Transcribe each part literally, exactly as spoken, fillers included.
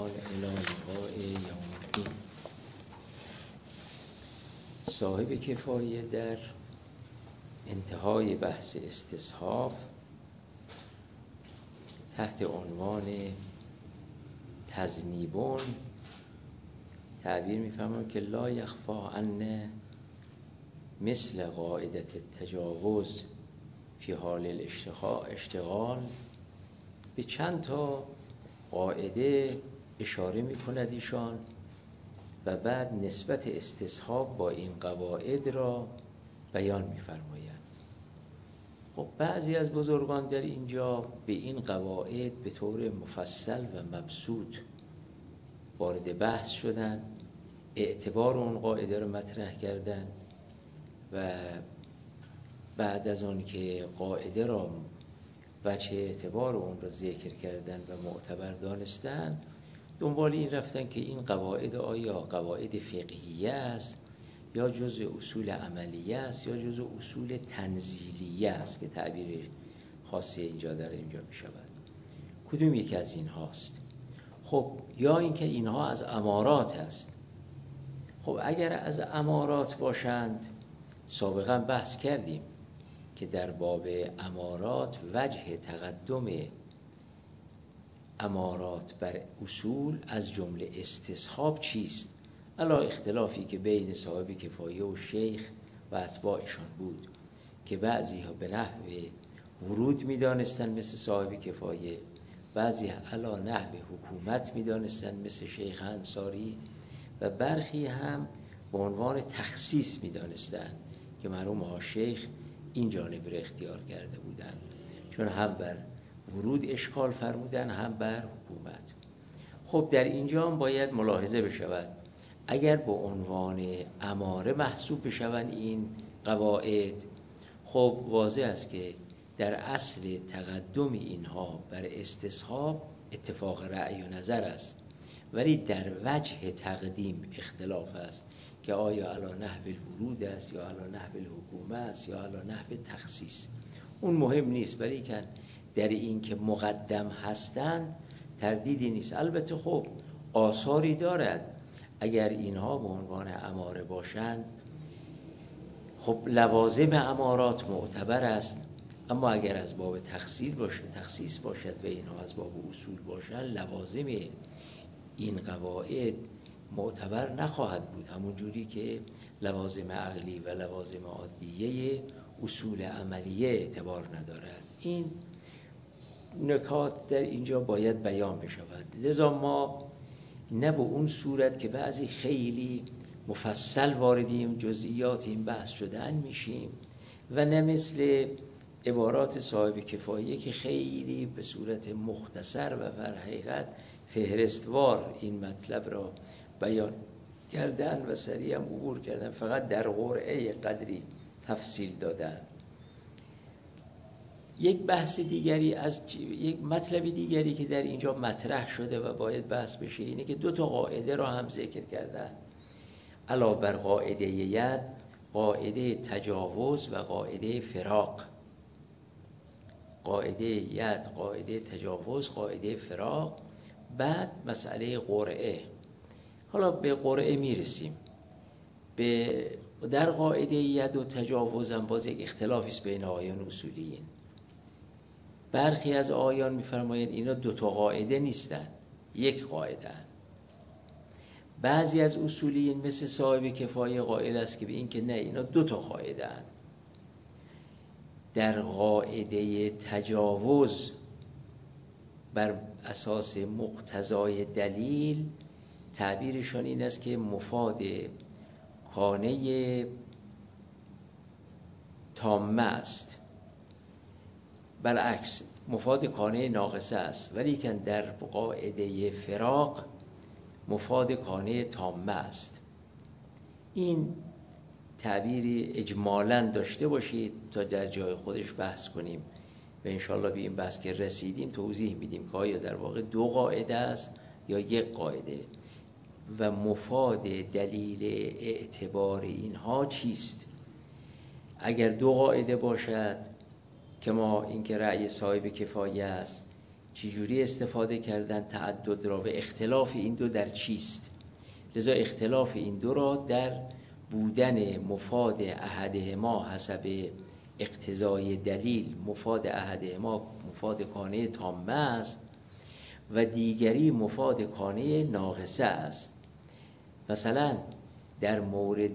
الرحمن الی لقاء یوم الدین. صاحب کفایه در انتهای بحث استصحاب تحت عنوان تذنیبون تعبیر می‌فرماید که لا یخفی ان مثل قاعده التجاوز فی حال الاشتغال به چند تا قاعده اشاره می‌کند ایشان و بعد نسبت استصحاب با این قواعد را بیان می‌فرمایند. خب بعضی از بزرگان در اینجا به این قواعد به طور مفصل و مبسوط وارد بحث شدن، اعتبار اون قاعده رو مطرح کردن و بعد از آن که قاعده را وجه اعتبار اون را ذکر کردن و معتبر دانستن، دنبال این رفتن که این قواعد آیا قواعد فقهیه است یا جزء اصول عملیه است یا جزء اصول تنزیلیه است که تعبیر خاصی اینجا در اینجا می شود. کدوم یکی از این هاست؟ خب یا اینکه اینها از امارات است. خب اگر از امارات باشند، سابقا بحث کردیم که در باب امارات وجه تقدم امارات بر اصول از جمله استصحاب چیست؟ علا اختلافی که بین صاحب کفایه و شیخ و اتباعشان بود که بعضی ها به نحو ورود می دانستن مثل صاحب کفایه، بعضی علا نحو حکومت می دانستن مثل شیخ انصاری و برخی هم به عنوان تخصیص می دانستن که مرحوم ها شیخ این جانب را اختیار کرده بودن، چون هم بر ورود اشکال فرمودن هم بر حکومت. خب در اینجا هم باید ملاحظه بشود اگر به عنوان اماره محسوب بشوند این قواعد، خب واضح است که در اصل تقدم اینها بر استصحاب اتفاق رأی و نظر است، ولی در وجه تقدیم اختلاف است که آیا علی نحو الورود است یا علی نحو الحکومه است یا علی نحو تخصیص. اون مهم نیست، ولی که در این که مقدم هستند تردیدی نیست. البته خب آثاری دارد اگر اینها به عنوان اماره باشند، خب لوازم امارات معتبر است، اما اگر از باب تخصیص باشه تخصیص باشد و اینها از باب اصول باشند، لوازم این قواعد معتبر نخواهد بود، همون جوری که لوازم عقلی و لوازم عادیه اصول عملیه اعتبار ندارد. این نکات در اینجا باید بیان بشود. لذا ما نه به اون صورت که بعضی خیلی مفصل واردیم جزئیات این بحث شدن میشیم و نه مثل عبارات صاحب کفایه که خیلی به صورت مختصر و در حقیقت فهرستوار این مطلب را بیان کردن و سریع هم عبور کردن، فقط در قرعه قدری تفصیل دادن. یک بحث دیگری از یک مطلب دیگری که در اینجا مطرح شده و باید بحث بشه اینه که دو تا قاعده را هم ذکر کردن علاوه بر قاعده ید، قاعده تجاوز و قاعده فراق. قاعده ید، قاعده تجاوز، قاعده فراق، بعد مسئله قرعه. حالا به قرعه میرسیم. به در قاعده ید و تجاوز هم باز یک اختلافی است بین آیان اصولیین. برخی از آیان می‌فرمایند اینا دو تا قاعده نیستن، یک قاعده هن. بعضی از اصولیین مثل صاحب کفایه قائل است که به این که نه، اینا دو تا قاعده هن. در قاعده تجاوز بر اساس مقتضای دلیل تعبیرشان این است که مفاد کانه تامه است، برعکس مفاد کانه ناقصه است، ولی که در قاعده فراق مفاد کانه تامه است. این تعبیری اجمالاً داشته باشید تا در جای خودش بحث کنیم و انشالله به این بحث که رسیدیم توضیح میدیم که آیا در واقع دو قاعده است یا یک قاعده و مفاد دلیل اعتبار اینها چیست. اگر دو قاعده باشد که ما این که رأی صاحب کفایه است چجوری استفاده کردن تعدد را و اختلاف این دو در چیست. لذا اختلاف این دو را در بودن مفاد احدهما حسب اقتضای دلیل، مفاد احدهما مفاد کانه تامه است و دیگری مفاد کانه ناقصه است. مثلا در مورد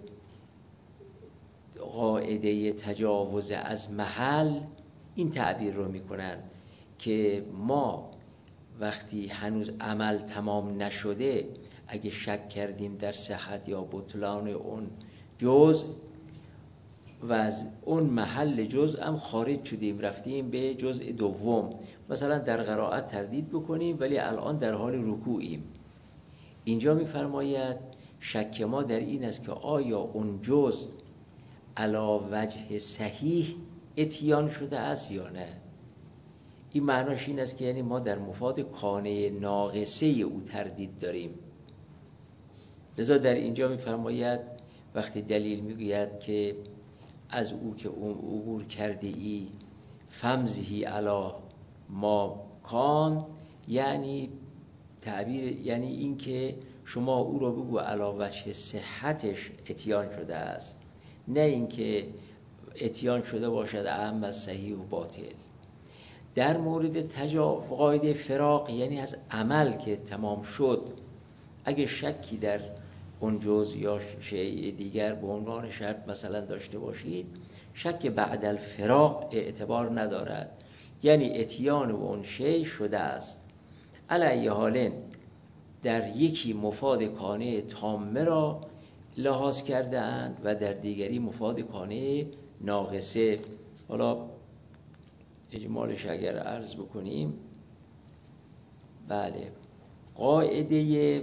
قاعده تجاوز از محل این تعبیر رو میکنن که ما وقتی هنوز عمل تمام نشده اگه شک کردیم در صحت یا بطلان اون جزء و از اون محل جزء هم خارج شدیم رفتیم به جزء دوم، مثلا در قرائت تردید بکنیم ولی الان در حال رکوعیم، اینجا میفرماید شک ما در این است که آیا اون جزء علی وجه صحیح اتیان شده است یا نه. این معناش این است که یعنی ما در مفاد کانه ناقصه او تردید داریم. لذا در اینجا میفرماید وقتی دلیل میگوید که از او که عبور کرده ای فمزهی علی ما کان، یعنی تعبیر یعنی این که شما او را بگو علی وجه صحتش اتیان شده است، نه اینکه اتیان شده باشد اعم از صحیح و باطل. در مورد تجاوز قاعده فراق یعنی از عمل که تمام شد اگه شکی در اون جزء یا شیء دیگر به عنوان شرط مثلا داشته باشید، شک بعد الفراق اعتبار ندارد، یعنی اتیان و اون شیء شده است. علی حالن در یکی مفاد کانه تامه را لحاظ کرده اند و در دیگری مفاد کانه ناقصه. حالا اجمالش اگر عرض بکنیم، بله، قاعده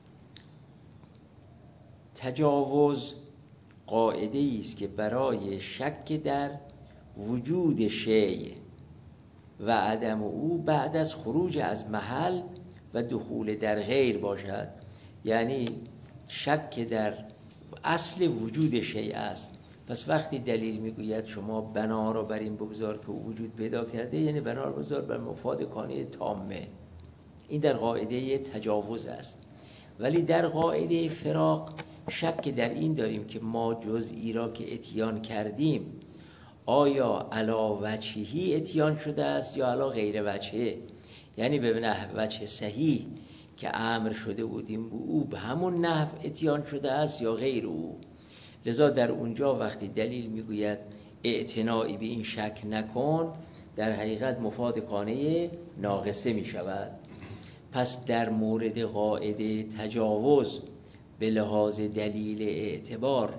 تجاوز قاعده است که برای شک در وجود شیء و عدم او بعد از خروج از محل و دخول در غیر باشد، یعنی شک در اصل وجود شیء است. پس وقتی دلیل میگوید شما بنا را بر این بگذار که وجود پیدا کرده، یعنی بنا را بگذار بر مفاد کانه تامه، این در قاعده تجاوز است. ولی در قاعده فراق شک در این داریم که ما جزئی را که اتیان کردیم آیا علا وجهی اتیان شده است یا علا غیر وجهه، یعنی به نحو وجه صحیح که امر شده بودیم او به همون نحو اتیان شده است یا غیر او. لذا در اونجا وقتی دلیل میگوید اعتنایی به این شک نکن، در حقیقت مفاد کانه ناقصه می شود. پس در مورد قاعده تجاوز به لحاظ دلیل اعتبار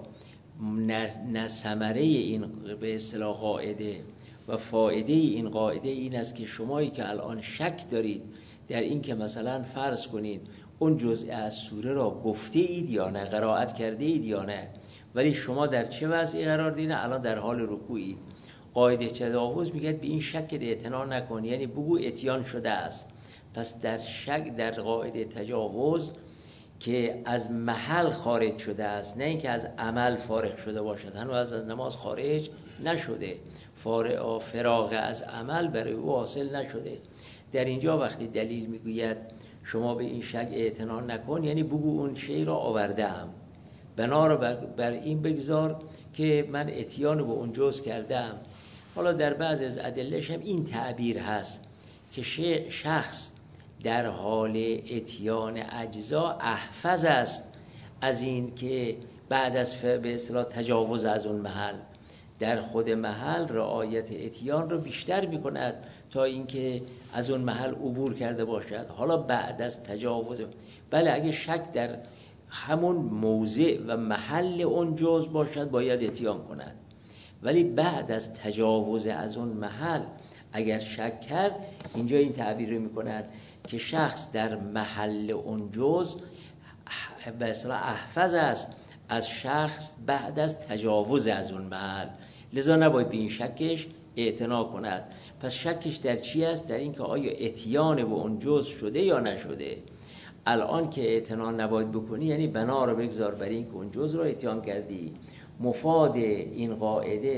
نه ثمره این به اصطلاح قاعده و فایده این قاعده این است که شمایی که الان شک دارید در این که مثلا فرض کنید اون جزء از سوره را گفته اید یا نه، قرائت کرده اید یا نه، ولی شما در چه وضعی قرار دارید؟ الان در حال رکوعید. قاعده تجاوز میگه به این شک اعتنا نکن، یعنی بگو اتیان شده است. پس در شک در قاعده تجاوز که از محل خارج شده است، نه اینکه از عمل فارغ شده باشد، هنوز از نماز خارج نشده، فارغ فراغ از عمل برای او حاصل نشده. در اینجا وقتی دلیل میگوید شما به این شک اعتنا نکن، یعنی بگو اون شی را آوردم، بنا را بر, بر این بگذار که من اتیان به اون جز کردم. حالا در بعض از ادله‌اش هم این تعبیر هست که شخص در حال اتیان اجزا احفظ است از این که بعد از به اصطلاح تجاوز از اون محل در خود محل رعایت اتیان رو بیشتر میکند تا اینکه از اون محل عبور کرده باشد. حالا بعد از تجاوز، بله، اگه شک در همون موضع و محل اون جز باشد باید اتیان کند، ولی بعد از تجاوز از اون محل اگر شک کرد، اینجا این تعبیر رو میکنند که شخص در محل اون جز به اصطلاح احفظ است از شخص بعد از تجاوز از اون محل، لذا نباید به این شکش اعتنا کند. پس شکش در چی است؟ در این که آیا اتیان به اون جز شده یا نشده. الان که اعتنا نباید بکنی، یعنی بنا رو بگذار بر این که اون جز رو اتیان کردی. مفاد این قاعده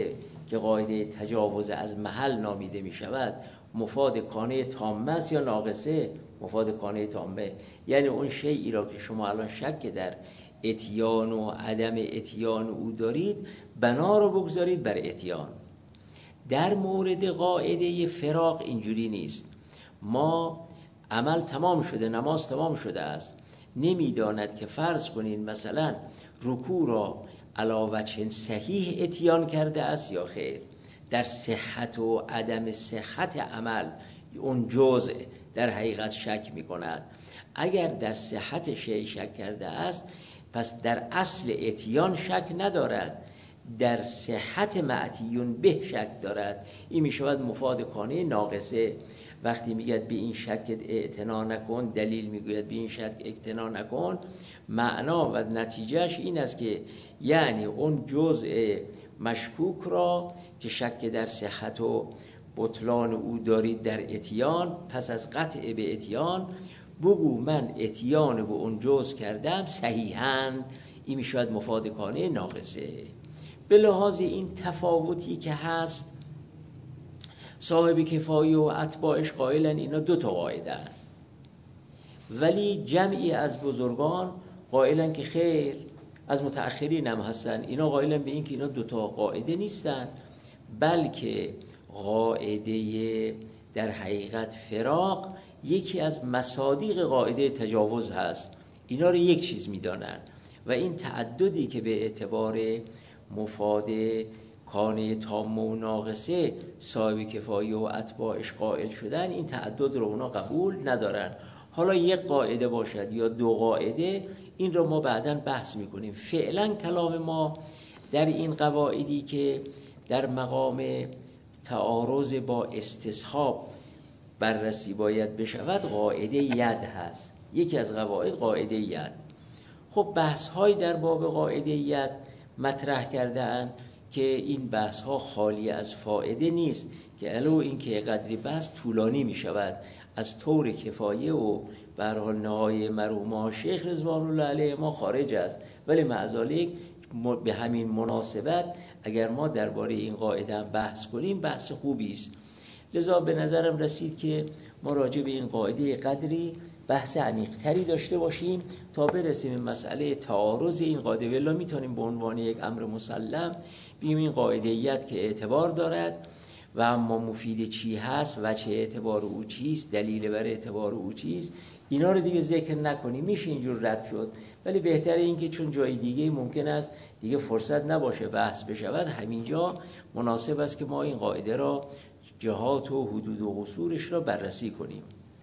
که قاعده تجاوز از محل نامیده می شود مفاد کانه تامه است یا ناقصه؟ مفاد کانه تامه، یعنی اون شیئی را که شما الان شک در اتیان و عدم اتیان او دارید، بنا رو بگذارید بر اتیان. در مورد قاعده فراق اینجوری نیست. ما عمل تمام شده، نماز تمام شده است، نمیداند که فرض کنین مثلا رکوع را علی وجه صحیح اتیان کرده است یا خیر. در صحت و عدم صحت عمل اون جزء در حقیقت شک می کند. اگر در صحت شیء شک کرده است، پس در اصل اتیان شک ندارد، در صحت معتیون به شک دارد. این می شود مفاد کانه ناقصه. وقتی میگه به این شک اعتنا نکن، دلیل میگوید به این شک اعتنا نکن، معنا و نتیجهش این است که یعنی اون جزء مشکوک را که شک در صحت و بطلان او دارید در اتیان، پس از قطع به اتیان بگو من اتیان به اون جزء کردم صحیحاً. این میشود مفاد کانه ناقصه. به لحاظ این تفاوتی که هست، صاحب کفایه و اتباعش قائلن اینا دو تا قاعده هست، ولی جمعی از بزرگان قائلن که خیر، از متأخرین هم هستن، اینا قائلن به این که اینا دو تا قاعده نیستن، بلکه قاعده در حقیقت فراق یکی از مصادیق قاعده تجاوز هست. اینا رو یک چیز میدانن و این تعددی که به اعتبار مفاد کانه تام و ناقصه صاحب کفایه و اتباعش قائل شدن، این تعدد رو اونا قبول ندارن. حالا یک قاعده باشد یا دو قاعده، این رو ما بعداً بحث میکنیم. فعلا کلام ما در این قواعدی که در مقام تعارض با استصحاب بررسی باید بشود، قاعده ید هست. یکی از قواعد قاعده ید. خب بحث های در باب قاعده ید مطرح کردن که این بحث ها خالی از فائده نیست، که علو این که قدری بحث طولانی می شود. از طور کفایه و به هر حال نهای مرحوم شیخ رضوان الله علیه ما خارج است، ولی معذالک به همین مناسبت اگر ما درباره این قاعده هم بحث کنیم بحث خوبی است. لذا به نظرم رسید که ما راجع به این قاعده قدری بحث عمیق‌تری داشته باشیم تا برسیم به مسئله تعارض این قاعده. ولی میتونیم به عنوان یک امر مسلم بگیم این قاعده‌ایت که اعتبار دارد و اما مفید چی هست، وجه اعتبار او چیست، دلیل بر اعتبار او چیست، اینا رو دیگه ذکر نکنیم، میشه اینجور رد شد. ولی بهتره این که چون جای دیگه ممکن است دیگه فرصت نباشه بحث بشود، همینجا مناسب است که ما این قاعده را جهات و حدود و قصورش را بررسی کنیم.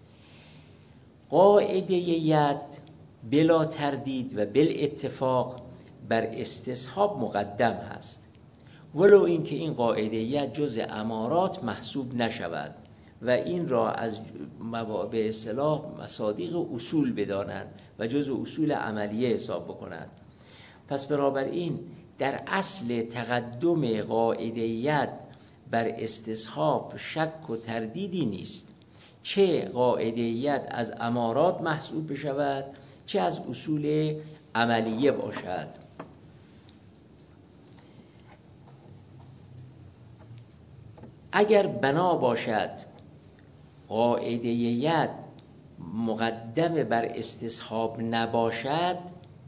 قاعده ید بلا تردید و بالاتفاق بر استصحاب مقدم هست، ولو اینکه این قاعده ید جز امارات محسوب نشود و این را از به اصطلاح مصادیق اصول بدانند و جز اصول عملیه حساب بکنند. پس بنابراین در اصل تقدم قاعده ید بر استصحاب شک و تردیدی نیست، چه قاعده ید از امارات محسوب بشود چه از اصول عملیه باشد. اگر بنا باشد قاعده ید مقدم بر استصحاب نباشد،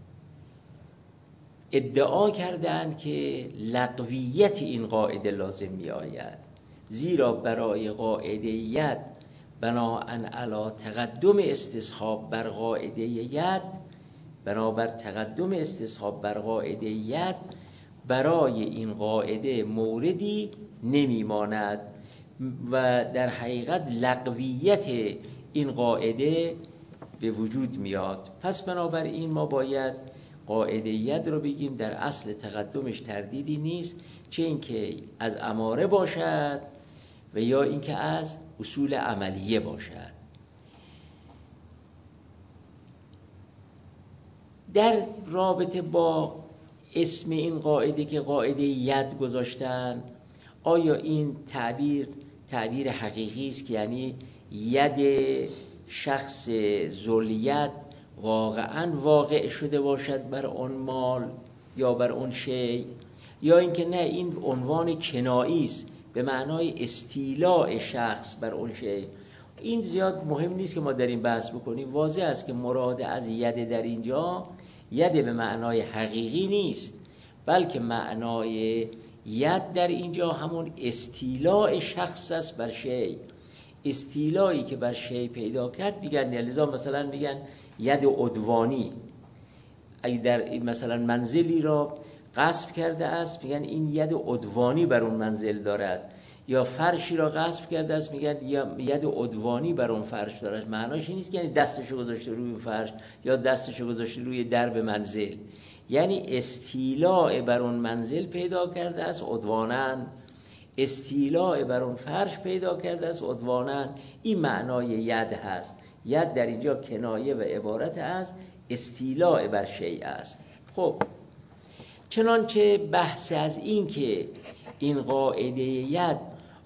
ادعا کردند که لغویت این قاعده لازم می آید، زیرا برای قاعده ید بناءً علی تقدم استصحاب بر قاعده ید، بنابر تقدم استصحاب بر قاعده ید، برای این قاعده موردی نمی ماند و در حقیقت لغویت این قاعده به وجود میاد. پس بنابراین ما باید قاعده ید رو بگیم در اصل تقدمش تردیدی نیست، چه اینکه از اماره باشد و یا اینکه از اصول عملیه باشد. در رابطه با اسم این قاعده که قاعده ید گذاشتن، آیا این تعبیر تعبیر حقیقی است که یعنی ید شخص ذوالید واقعا واقع شده باشد بر اون مال یا بر اون شیء، یا اینکه نه این عنوان کنایی است به معنای استیلاء شخص بر اون شی. این زیاد مهم نیست که ما در این بحث بکنیم. واضح است که مراد از ید در اینجا ید به معنای حقیقی نیست، بلکه معنای ید در اینجا همون استیلاء شخص است بر شی. استیلایی که بر شی پیدا کرد میگن، لذا مثلا میگن ید عدوانی. اگه در مثلا منزلی را غصب کرده است میگن این ید عدوانی بر اون منزل دارد، یا فرشی را غصب کرده است میگن ید عدوانی بر اون فرش دارد. معناش این نیست که یعنی دستشو گذاشته روی فرش یا دستشو گذاشته روی درب منزل، یعنی استیلاء بر اون منزل پیدا کرده است عدواناً، استیلاء بر اون فرش پیدا کرده است عدواناً. این معنای ید هست. ید در اینجا کنایه و عبارت از استیلاء بر شیء است. خب چنانچه بحث از این که این قاعده ید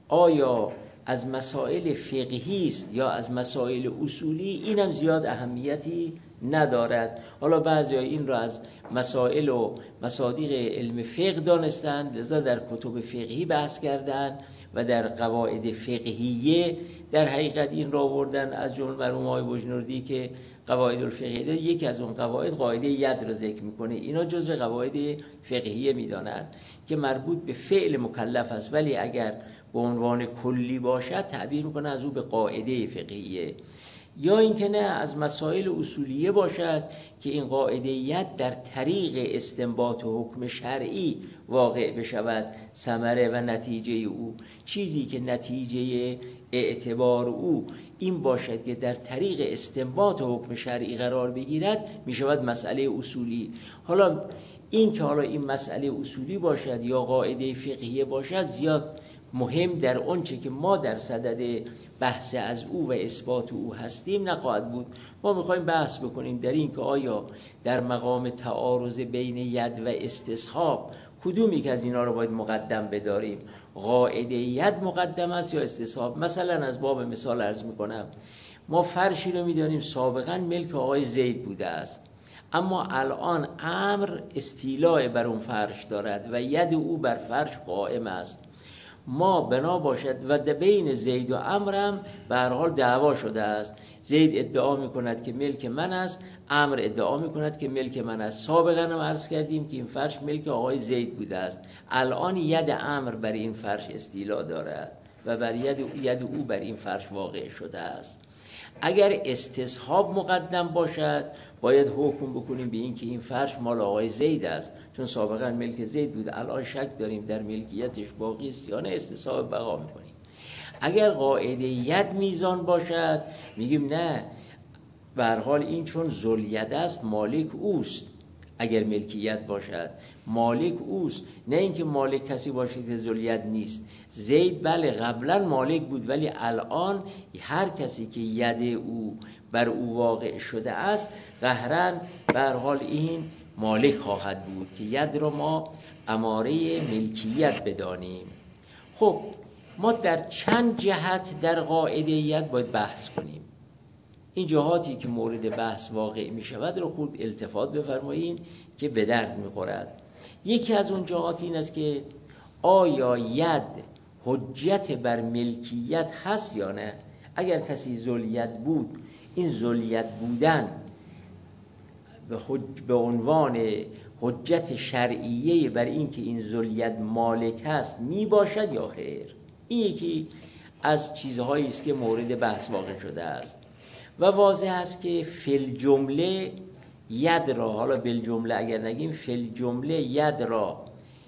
آیا از مسائل فقهی است یا از مسائل اصولی، اینم زیاد اهمیتی ندارد. حالا بعضی این را از مسائل و مصادیق علم فقه دانستند، لذا در کتب فقهی بحث کردند و در قواعد فقهیه در حقیقت این را آوردن. از جمله مرحوم آقای بجنوردی که قواعد الفقهیه داره، یکی از اون قواعد قاعده ید را ذکر میکنه. اینا جزو قواعد فقهیه میدانند که مربوط به فعل مکلف است، ولی اگر به عنوان کلی باشد تعبیر میکنه از او به قاعده فقهیه. یا اینکه نه از مسائل اصولیه باشد که این قاعده ید در طریق استنباط و حکم شرعی واقع بشود ثمره و نتیجه او، چیزی که نتیجه اعتبار او این باشد که در طریق استنباط و حکم شرعی قرار بگیرد، میشود مسئله اصولی. حالا این که حالا این مسئله اصولی باشد یا قاعده فقهیه باشد زیاد مهم در آنچه که ما در صدد بحث از او و اثبات او هستیم نخواهد بود. ما میخوایم بحث بکنیم در این که آیا در مقام تعارض بین ید و استصحاب کدومی که از اینا رو باید مقدم بداریم، قاعده ید مقدم است یا استصحاب. مثلا از باب مثال عرض میکنم، ما فرشی رو میدانیم سابقا ملک آقای زید بوده است، اما الان امر استیلاء بر اون فرش دارد و ید او بر فرش قائم است. ما بنا باشد و بین زید و عمرم به هر حال دعوا شده است. زید ادعا میکند که ملک من است، عمر ادعا میکند که ملک من است. سابقا هم عرض کردیم که این فرش ملک آقای زید بوده است. الان ید عمر بر این فرش استیلا دارد و بر ید ید او بر این فرش واقع شده است. اگر استصحاب مقدم باشد باید حکم بکنیم به این که این فرش مال آقای زید است، چون سابقا ملک زید بود، الان شک داریم در ملکیتش باقی است یا نه، استصحاب بقا میکنیم. اگر قاعده ید میزان باشد میگیم نه، به هر حال این چون ذوالید است مالک اوست. اگر ملکیت باشد مالک اوست، نه اینکه مالک کسی باشه که ذوالید نیست. زید بله قبلا مالک بود، ولی الان هر کسی که ید او بر او واقع شده است قهرن به هر حال این مالک خواهد بود که ید را ما اماره ملکیت بدانیم. خب ما در چند جهت در قاعده ید باید بحث کنیم. این جهاتی که مورد بحث واقع می شود رو خود التفات بفرمایید که به درد می خورد. یکی از اون جهات این است که آیا ید حجت بر ملکیت هست یا نه. اگر کسی ذوالید بود، این ذوالید بودن به, حج... به عنوان حجت شرعیه بر این که این ذوالید مالک هست می باشد یا خیر. این یکی از چیزهایی است که مورد بحث واقع شده است و واضح است که فی جمله ید را، حالا بالجمله اگر نگیم فی جمله ید را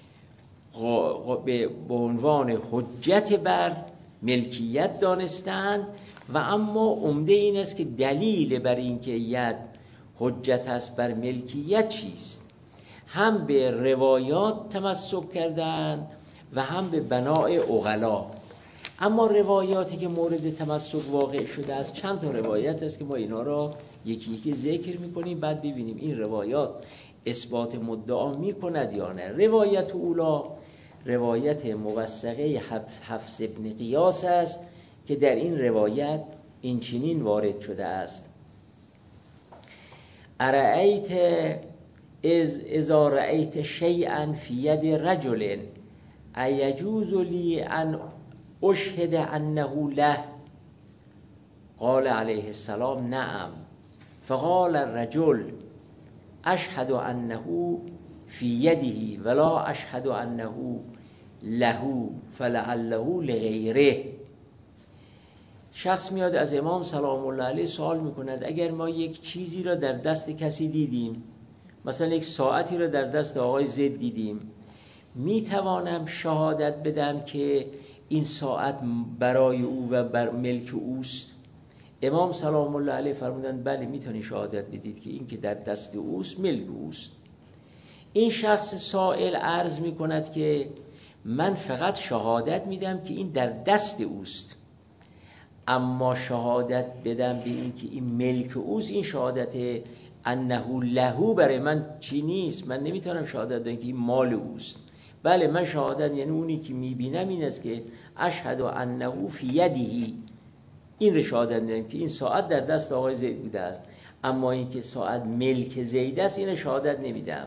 به عنوان حجت بر ملکیت دانستند و اما عمده این است که دلیل بر این که ید حجت است بر ملکیت چیست. هم به روایات تمسک کردند و هم به بناء عقلا. اما روایاتی که مورد تمسک واقع شده است چند تا روایت است که ما اینا را یکی یکی ذکر می‌کنیم، بعد ببینیم این روایات اثبات مدعا می‌کند یا نه. روایت اولا روایت موثقه حفص ابن قیاس است که در این روایت این چنین وارد شده است: ارأیت از اذا رأیت شیئا فی ید رجل ایجوز لی ان اشهد انه له؟ قال علیه السلام نعم. فقال الرجل اشهد انه فی یده ولا اشهد انه له فلعله لغیره. شخص میاد از امام سلام الله علیه سوال میکند اگر ما یک چیزی را در دست کسی دیدیم، مثلا یک ساعتی را در دست آقای زید دیدیم، میتوانم شهادت بدم که این ساعت برای او و بر ملک اوست؟ امام سلام الله علیه فرمودند بله میتونی شهادت بدید که این که در دست اوست ملک اوست. این شخص سائل عرض میکند که من فقط شهادت میدم که این در دست اوست، اما شهادت بدم به این که این ملک اوست، این شهادت انه له برای من چی نیست. من نمیتونم شهادت بدم که این مال اوست. بله من شهادت یعنی اونی که میبینم این است که اشهد انه فی یده، این رو شهادت میدم که این ساعت در دست آقای زید بوده است، اما این که ساعت ملک زید است این شهادت نمیدم.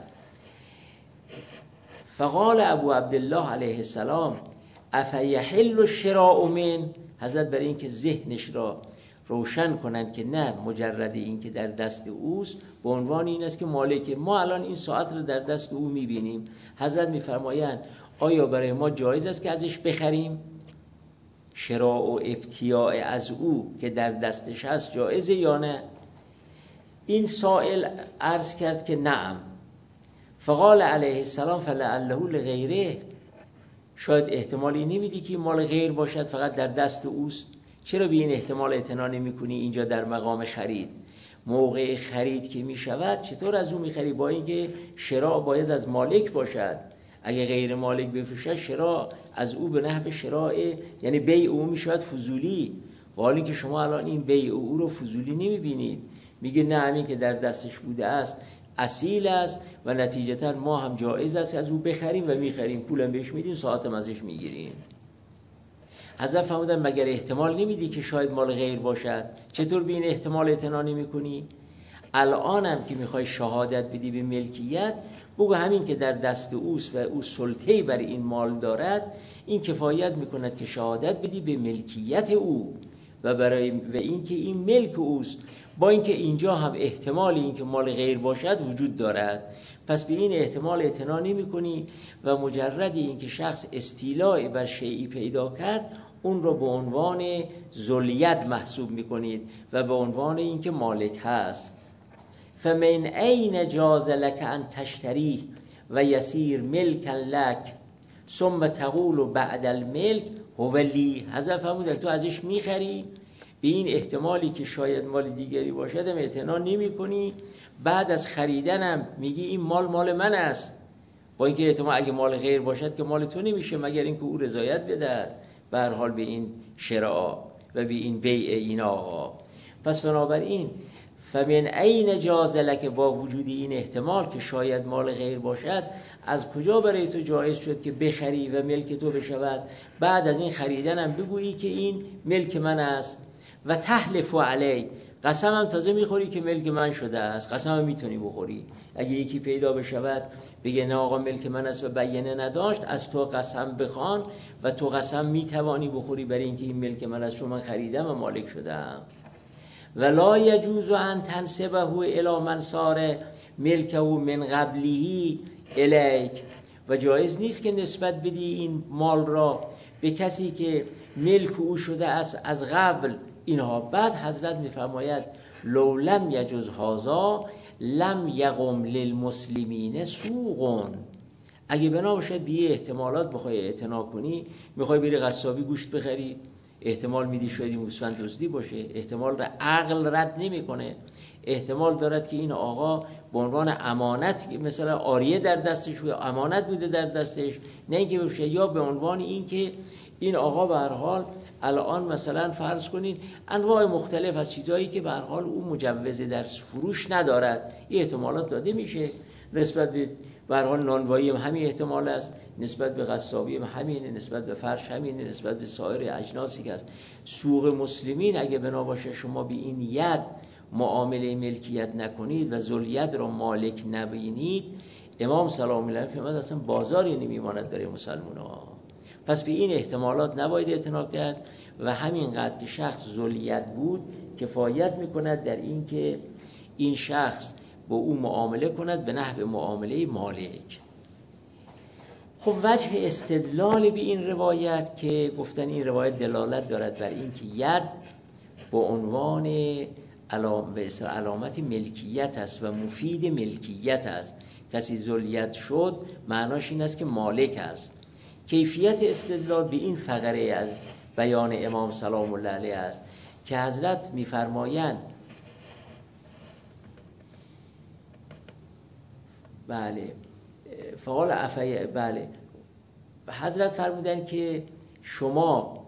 فقال ابو عبدالله علیه السلام افیحل الشراء من؟ حضرت برای این که ذهنش را روشن کنند که نه مجرد این که در دست اوست به عنوان این است که مالک ما الان این ساعت رو در دست او میبینیم، حضرت میفرمایند آیا برای ما جایز است که ازش بخریم؟ شراء و ابتیاع از او که در دستش هست جایزه یا نه؟ این سائل عرض کرد که نعم. فقال علیه السلام فلعله لغیره، شاید احتمالی نمیدی که مال غیر باشد فقط در دست اوست؟ چرا به این احتمال اعتنا نمی‌کنی؟ اینجا در مقام خرید، موقع خرید که میشود چطور از او میخری؟ با اینکه شراء باید از مالک باشد، اگه غیر مالک بفروشد شراء از او به نحو شراء یعنی بیع او میشود فضولی، حالی که شما الان این بیع او رو فضولی نمیبینید. میگه نه همین که در دستش بوده است اصیل است و نتیجتا ما هم جایز است از او بخریم و میخریم، پولم بهش میدیم، ساعتم ازش میگیریم. حضرت فرمودن مگر احتمال نمیدی که شاید مال غیر باشد؟ چطور به این احتمال اعتنا نمی‌کنی؟ الانم که میخوای شهادت بدی به ملکیت بگو همین که در دست اوست و او سلطه‌ای بر این مال دارد، این کفایت میکند که شهادت بدی به ملکیت او و برای و اینکه این ملک اوست، با اینکه اینجا هم احتمال اینکه مال غیر باشد وجود دارد. پس به این احتمال اعتنا نمی‌کنی و مجرد اینکه شخص استیلاء بر شیئی پیدا کرد اون رو به عنوان ذوالید محسوب می‌کنید و به عنوان اینکه مالک هست. فمن این جاز لك ان تشتری و یسیر ملکا لک ثم تقول بعد الملک هو لی. حضرت فرمودن تو ازش میخری، به این احتمالی که شاید مال دیگری باشد هم اعتنا نمی کنی، بعد از خریدنم میگی این مال مال من است، با اینکه احتمال اگه مال غیر باشد که مال تو نمیشه مگر اینکه او رضایت بده به هر حال به این شراء و به این بیع این آقا. پس بنابراین فمن این جاز لک، با وجود این احتمال که شاید مال غیر باشد، از کجا برای تو جایز شد که بخری و ملک تو بشود، بعد از این خریدنم بگویی که این ملک من است و تحلف علی، قسمم تازه میخوری که ملک من شده است، قسمم میتونی بخوری. اگه یکی پیدا بشود بگه نه آقا ملک من است و بیانه نداشت، از تو قسم بخوان و تو قسم میتوانی بخوری برای اینکه این ملک من است چون من خریدم و مالک شدم. ولا یجوز ان تنسبه الی من صار ملکه من قبله الیک، و جایز نیست که نسبت بدی این مال را به کسی که ملک او شده است از قبل اینها. بعد حضرت میفرماید لو لم یجوز هذا لم یقم للمسلمین سوق. اگه بنا باشد به احتمالات بخوای اعتنا کنی، میخوای بری قصابی گوشت بخری، احتمال میدی شاید این گوسفند دزدی باشه، احتمال را عقل رد نمیکنه، احتمال دارد که این آقا به عنوان امانت مثلا عاریه در دستش و امانت بوده در دستش، نه اینکه بشه، یا به عنوان این که این آقا به هر حال الان مثلا فرض کنین انواع مختلف از چیزایی که به هر حال او مجوز در فروش ندارد، این احتمالات داده میشه. نسبت به به هر حال نانوایی هم همین احتمال است، نسبت به قصابی هم همینه، نسبت به فرش همینه، نسبت به سایر اجناسی که است. سوق مسلمین اگه بنا باشه شما به این ید معامله ملکیت نکنید و ذوالید را مالک نبینید، امام سلام الله علیه فرمود اصلا بازاری نمیماند برای مسلمان ها. پس به این احتمالات نباید اعتنا کرد و همینقدر که شخص ذوالید بود کفایت میکند در این که این شخص با او معامله کند به نحو معامله مالک. خب وجه استدلال به این روایت که گفتن این روایت دلالت دارد بر این که ید با عنوان علام به علامت ملکیت است و مفید ملکیت است. کسی ذوالید شد معناش این است که مالک است. کیفیت استدلال به این فقره از بیان امام سلام الله علیه است که حضرت می‌فرمایند بله فقال عفی بله حضرت فرمودن که شما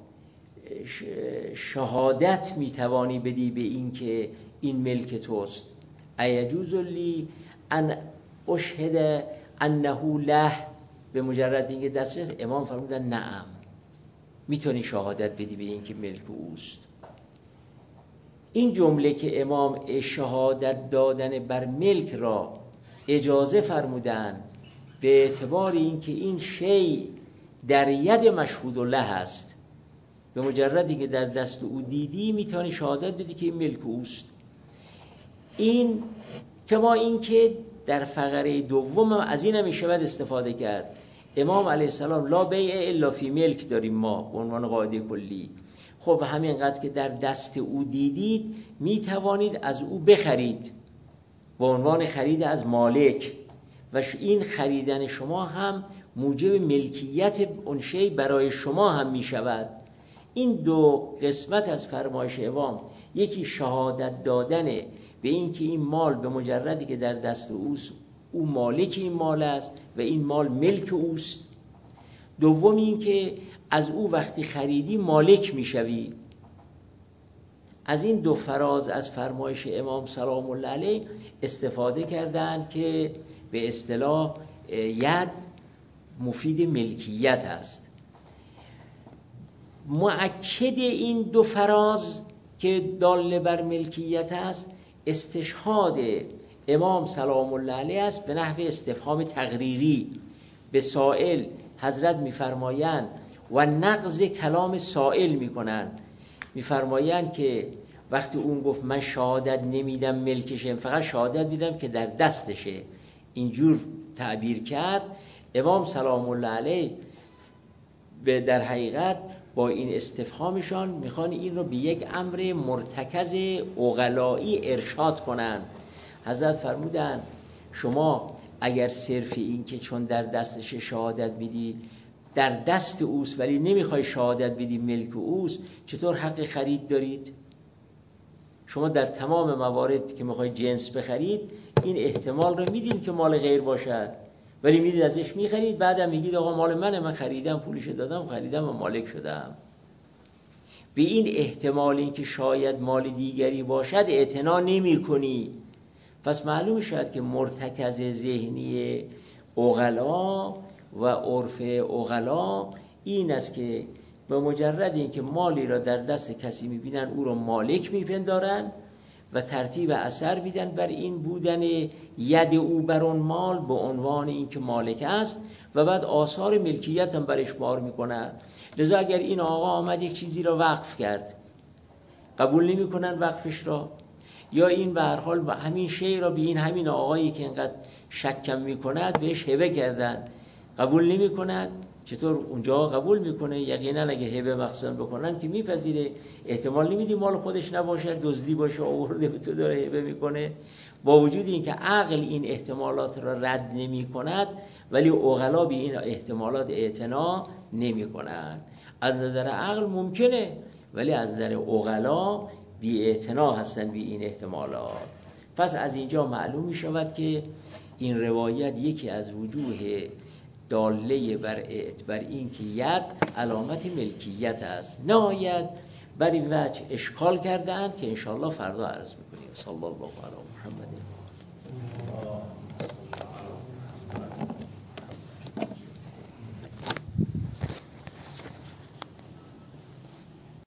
شهادت میتوانی بدی به این که این ملک توست. ایجوز لی ان اشهد انه له، به مجرد اینکه دسترس امام فرمودن نعم میتونی شهادت بدی به این که ملک اوست. این جمله که امام شهادت دادن بر ملک را اجازه فرمودن به اعتبار اینکه این شی در ید مشهود له است، به مجردی که در دست او دیدی میتونی شهادت بدی که این ملک اوست. این کما اینکه در فقره دوم از این هم میشود استفاده کرد. امام علیه السلام لا بیع الا فی ملک داریم ما به عنوان قاعده کلی. خب همینقدر که در دست او دیدید میتوانید از او بخرید به عنوان خرید از مالک و این خریدن شما هم موجب ملکیت اون شی برای شما هم می شود. این دو قسمت از فرمایش امام، یکی شهادت دادن به این که این مال به مجردی که در دست اوست او مالک این مال است و این مال ملک اوست. دوم این که از او وقتی خریدی مالک می شوی. از این دو فراز از فرمایش امام سلام الله علیه استفاده کردند که به اصطلاح ید مفید ملکیت است. مؤکد این دو فراز که دال بر ملکیت است استشهاد امام سلام الله علیه است به نحو استفهام تقریری به سائل. حضرت می‌فرمایند و نقض کلام سائل می‌کنند، می‌فرمایند که وقتی اون گفت من شهادت نمیدم ملکشه، فقط شهادت میدم که در دستشه، اینجور تعبیر کرد. امام سلام الله علیه به در حقیقت با این استفهامشان میخوان این رو به یک امر مرتکز عقلایی ارشاد کنن. حضرت فرمودن شما اگر صرف این که چون در دستش شهادت میدی در دست اوست ولی نمیخوای شهادت بدی ملک اوست، چطور حق خرید دارید؟ شما در تمام موارد که میخوای جنس بخرید این احتمال رو میدین که مال غیر باشد ولی میدید ازش میخرید، بعدم میگید آقا مال منه، من خریدم پولش دادم خریدم و مالک شدم. به این احتمال این که شاید مال دیگری باشد اعتنا نمی کنی. پس معلوم شد که مرتکز ذهنی عقلا و عرف عقلا این است که به مجرد این که مالی را در دست کسی میبینن او را مالک میپندارن و ترتیب اثر میدن بر این بودن ید او بر اون مال به عنوان این که مالک است و بعد آثار ملکیت هم برش بار میکنن. لذا اگر این آقا آمد یک چیزی را وقف کرد قبول نمیکنن وقفش را، یا این به هر حال همین شی را به این همین آقایی که اینقدر شکم میکند بهش هبه کردن قبول نمیکنن. چطور اونجا قبول میکنه؟ یقینا اگه هبه مخصوصا بکنن که میپذیره، احتمال نمیدی مال خودش نباشه، دزدی باشه آورده به تو داره هبه میکنه. با وجود اینکه عقل این احتمالات را رد نمیکند ولی عقلا به این احتمالات اعتنا نمیکنن. از نظر عقل ممکنه ولی از نظر عقلا بی اعتنا هستن بی این احتمالات. پس از اینجا معلوم می شود که این روایت یکی از وجوه داله بر بر این که ید علامت ملکیت است. نهایت بر این وجه اشکال کردند که انشاءالله فردا عرض میکنیم. صلی الله علی محمد.